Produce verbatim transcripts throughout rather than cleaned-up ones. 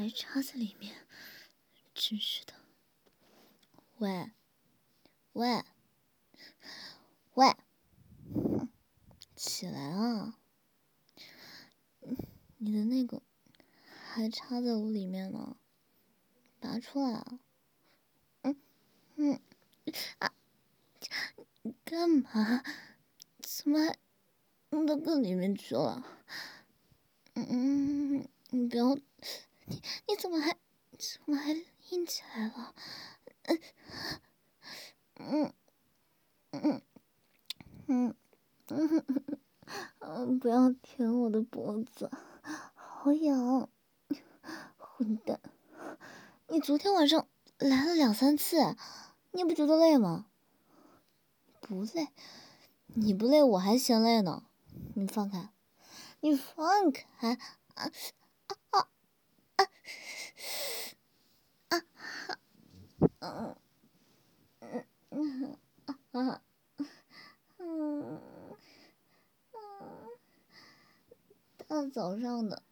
还插在里面，真是的。喂，喂，喂，起来啊！你的那个还插在我里面呢，拔出来啊！嗯嗯啊，你干嘛？怎么还弄到更里面去了？嗯，你不要，你你怎么还怎么还硬起来了？嗯嗯嗯嗯嗯，不要舔我的脖子，好痒！混蛋！你昨天晚上来了两三次，你不觉得累吗？不累，你不累我还嫌累呢。你放开，你放开！啊啊啊啊啊！嗯嗯嗯啊嗯嗯，大早上的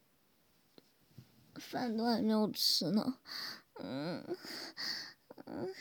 饭都还没有吃呢。嗯嗯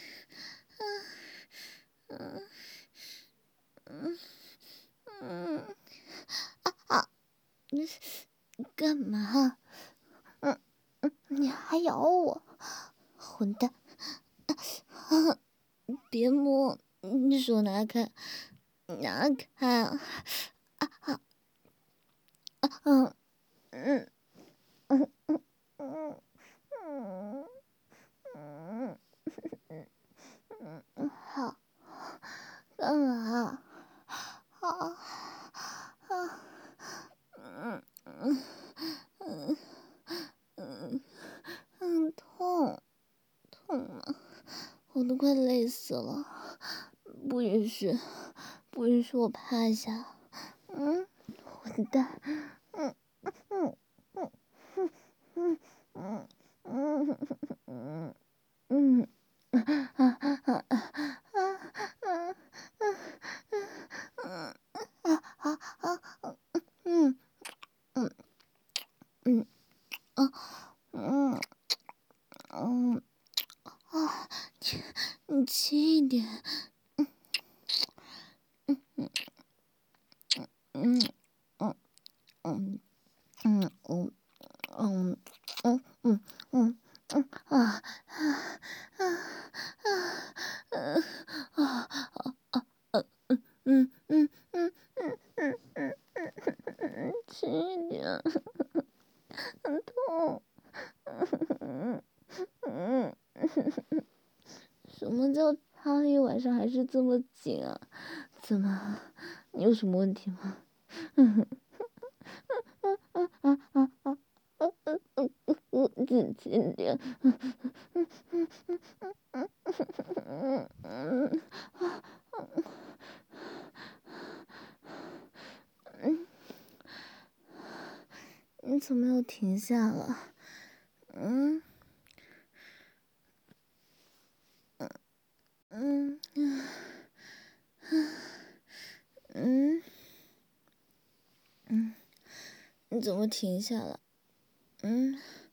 嗯嗯嗯啊啊！你干嘛？嗯嗯，你还咬我，混蛋！啊，别摸，你手拿开，拿开！啊啊啊！嗯嗯嗯嗯嗯嗯嗯嗯嗯，好，干嘛？啊啊！嗯嗯嗯嗯嗯，痛痛啊！我都快累死了，不允许，不允许我趴下！嗯，混蛋！嗯嗯嗯嗯嗯嗯嗯嗯嗯啊啊啊啊啊啊啊啊啊！嗯嗯嗯啊嗯嗯啊，你你轻一点。嗯嗯嗯嗯嗯嗯嗯嗯嗯嗯嗯嗯啊啊啊啊啊啊啊嗯嗯嗯嗯嗯嗯嗯，轻一点，很痛。嗯嗯，什么叫插了一晚上还是这么紧啊？怎么？你有什么问题吗？嗯嗯嗯嗯嗯嗯嗯嗯嗯嗯，我自轻点。嗯嗯嗯嗯嗯嗯嗯嗯，你怎么又停下了？嗯嗯嗯嗯嗯，你怎么停下了？嗯，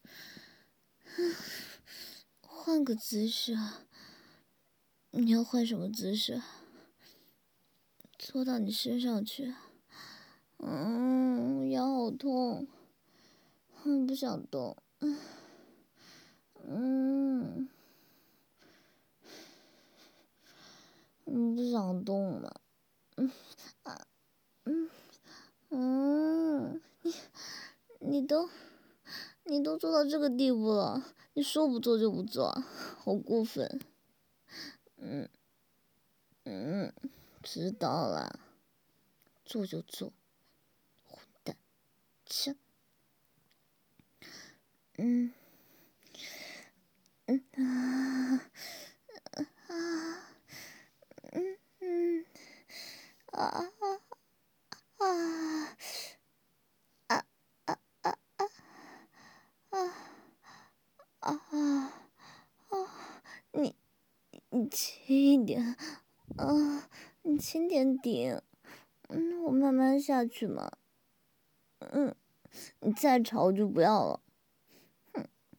换个姿势啊！你要换什么姿势？坐到你身上去。嗯，腰好痛，嗯，不想动。嗯，嗯，不想动了。嗯啊，嗯嗯，你你都你都做到这个地步了，你说不做就不做，好过分。嗯嗯，知道了，做就做，混蛋，切。嗯嗯啊啊嗯嗯啊啊啊啊啊啊啊啊啊！你你轻一点，啊，你轻点顶，嗯，我慢慢下去嘛。嗯，你再吵我就不要了。哼，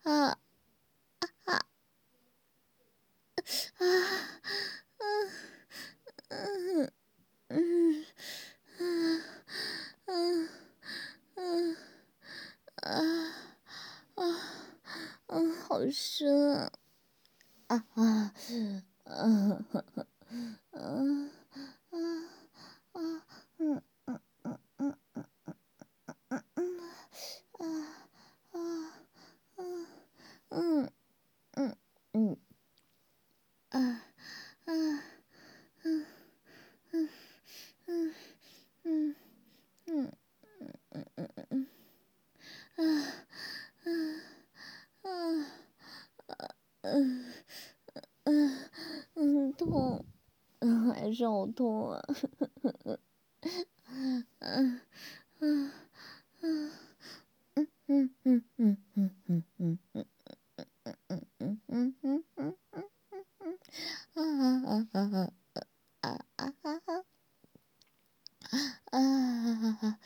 啊啊啊嗯嗯嗯嗯嗯嗯啊啊嗯，好深啊啊啊嗯嗯嗯嗯嗯嗯嗯嗯嗯嗯啊啊嗯嗯嗯嗯啊啊嗯嗯嗯嗯嗯嗯嗯嗯啊啊啊嗯嗯嗯痛，嗯还是好痛啊，嗯嗯嗯嗯嗯嗯嗯嗯嗯嗯嗯嗯嗯嗯嗯嗯嗯嗯啊啊啊啊啊啊啊啊啊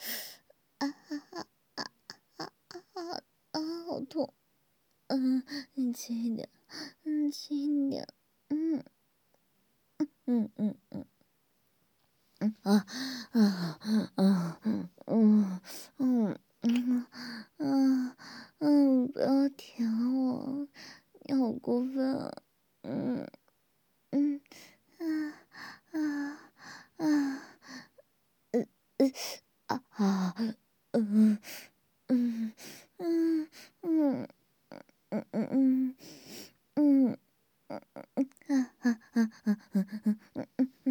啊啊！好痛！嗯，你轻一点，嗯，轻一点，嗯嗯嗯嗯嗯啊啊啊嗯嗯嗯嗯嗯嗯，不要舔我，你好过分啊！嗯嗯啊啊啊呃呃啊啊嗯嗯嗯嗯嗯嗯嗯嗯嗯啊啊啊啊啊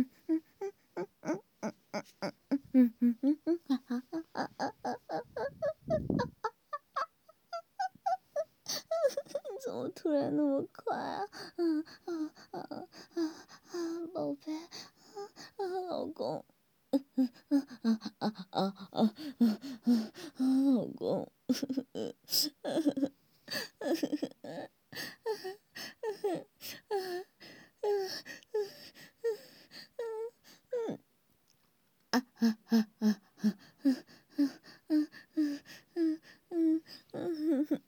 嗯嗯嗯嗯啊啊啊啊啊啊！你怎么突然那么快啊？嗯啊啊啊啊！宝贝，啊啊，老公，啊啊啊啊啊啊！老公，啊啊啊啊！嗯嗯嗯嗯嗯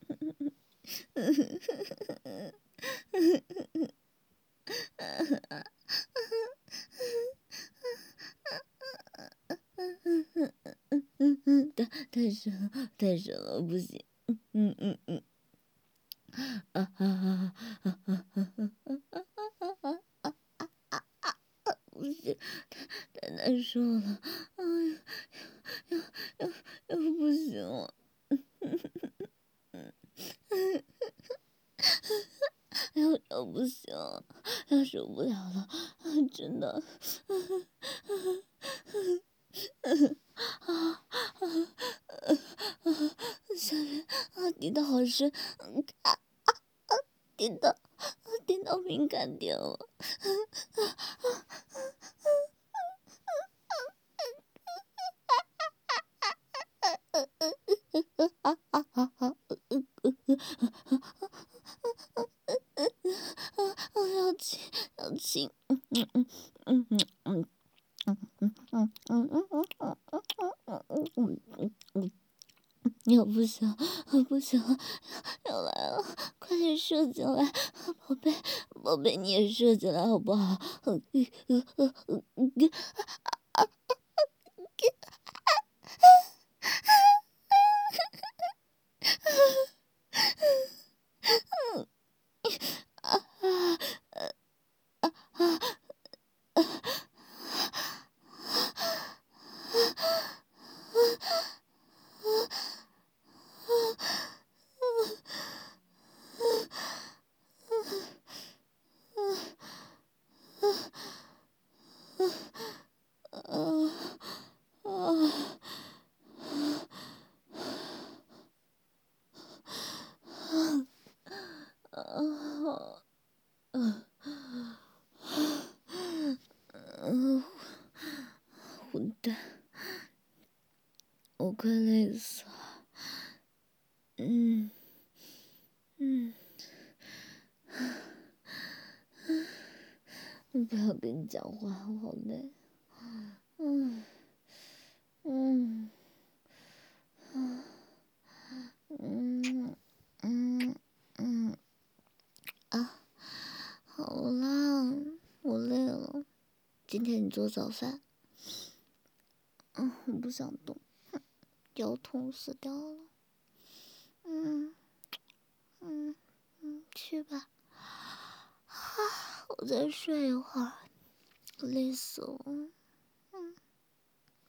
嗯嗯，太太深了，太深了，不行。嗯嗯嗯啊啊啊啊啊啊啊啊！不行，太太难受了，哎呀，要要要不行了，要要不行了，要受不了了，真的。啊啊啊！下面啊，滴的好深，啊啊，滴到滴到敏感点了，啊啊啊啊！啊，要亲要亲，嗯嗯嗯嗯嗯嗯嗯嗯嗯嗯嗯嗯嗯嗯嗯嗯。要不行，不行，要来了，快点射进来，宝贝，宝贝，你也射进来好不好？呃呃呃呃呃啊啊啊啊！混蛋，我快累死了。嗯嗯，不要跟你讲话，我好累。嗯嗯嗯嗯嗯了，今天你做早饭。嗯，我不想动，腰痛死掉了。嗯嗯嗯，去吧。啊，我再睡一会儿，累死我了。